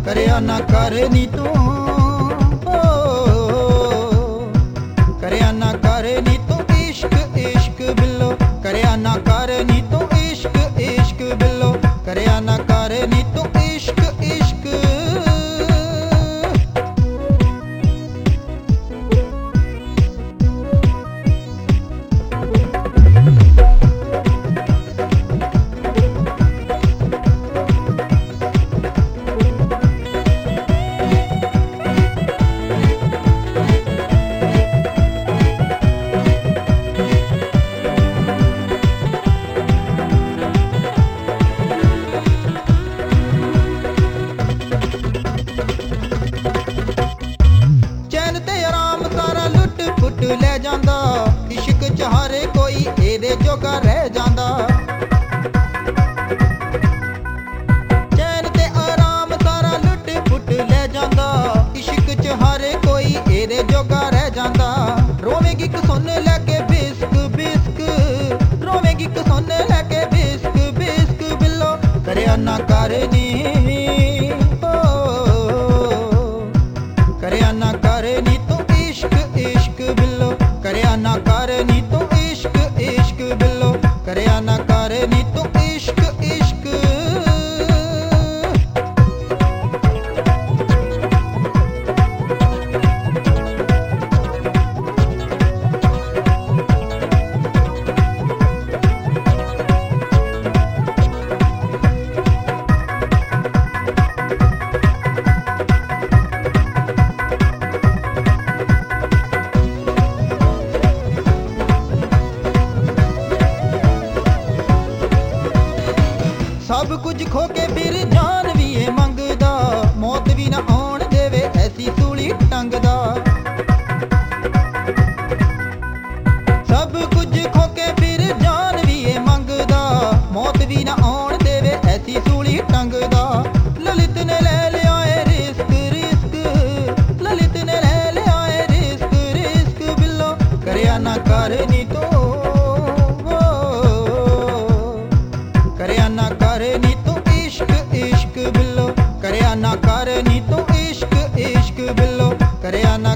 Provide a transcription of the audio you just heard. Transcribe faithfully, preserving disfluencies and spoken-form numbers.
ਕਰਿਆ ਨਾ ਕਰ ਨੀ ਤੂੰ, ਕਰਿਆ ਨਾ ਕਰ ਨੀ ਤੂੰ ਇਸ਼ਕ ਇਸ਼ਕ ਬਿੱਲੋ, ਕਰਿਆ ਨਾ ਕਰ ਨੀ ਤੂੰ ਇਸ਼ਕ ਇਸ਼ਕ ਬਿੱਲੋ, ਕਰਿਆ ਨਾ ਕਰ ਨੀ ਤੂੰ ਇਸ਼ਕ ਇਸ਼ਕ। ਲੈ ਜਾਂਦਾ ਇਸ਼ਕ ਚ ਹਰ ਕੋਈ ਇਹਦੇ ਜੋਗਾ ਰਹਿ ਜਾਂਦਾ, ਚੈਨ ਤੇ ਆਰਾਮ ਸਾਰਾ ਲੁੱਟ ਪੁੱਟ ਲੈ ਜਾਂਦਾ, ਇਸ਼ਕ ਚ ਹਰ ਕੋਈ ਇਹਦੇ ਜੋਗਾ ਰਹਿ ਜਾਂਦਾ। ਰੋਵੇਂਗੀ ਇੱਕ ਸੁਣ ਲੈ ਕੇ ਬਿਸਕ ਬਿਸਕ, ਰੋਵੇਂਗੀ ਇੱਕ ਸੁਣ ਲੈ ਕੇ ਬਿਸਕ ਬਿਸਕ ਬਿੱਲੋ, ਕਰਿਆ ਨਾ ਕਰ ਨੀ, ਕਰਿਆ ਨਾ ਕਰ ਨੀ ਤੂੰ ਇਸ਼ਕ ਇਸ਼ਕ ਬਿੱਲੋ, ਕਰਿਆ ਨਾ ਕਰ ਨੀ ਤੂੰ ਇਸ਼ਕ ਇਸ਼ਕ ਬਿੱਲੋ, ਕਰਿਆ ਨਾ ਕਰ ਨੀ ਤੂੰ ਇਸ਼ਕ ਇਸ਼ਕ। ਸਭ ਕੁਝ ਖੋ ਕੇ ਫਿਰ ਜਾਨ ਵੀ ਇਹ ਮੰਗਦਾ, ਮੌਤ ਵੀ ਨਾ ਆਉਣ ਦੇਵੇ ਐਸੀ ਸੂਲੀ ਟੰਗਦਾ। ਸਭ ਕੁਝ ਖੋ ਕੇ ਫਿਰ ਜਾਨ ਵੀ ਇਹ ਮੰਗਦਾ, ਮੌਤ ਵੀ ਨਾ ਆਉਣ ਦੇਵੇ ਐਸੀ ਸੂਲੀ ਟੰਗਦਾ। ਲਲਿਤ ਨੇ ਲੈ ਲਿਆ ਏ ਰਿਸਕ ਰਿਸਕ, ਲਲਿਤ ਨੇ ਲੈ ਲਿਆ ਏ ਰਿਸਕ ਰਿਸਕ ਬਿੱਲੋ, ਕਰਿਆ ਨਾ ਕਰ ਨੀ ਤੂੰ, ਕਰਿਆ ਨਾ ਕਰ ਨੀ ਤੂੰ ਇਸ਼ਕ ਇਸ਼ਕ ਬਿੱਲੋ, ਕਰਿਆ ਨਾ ਕਰ ਨੀ ਤੂੰ ਇਸ਼ਕ ਇਸ਼ਕ ਬਿੱਲੋ, ਕਰਿਆ ਨਾ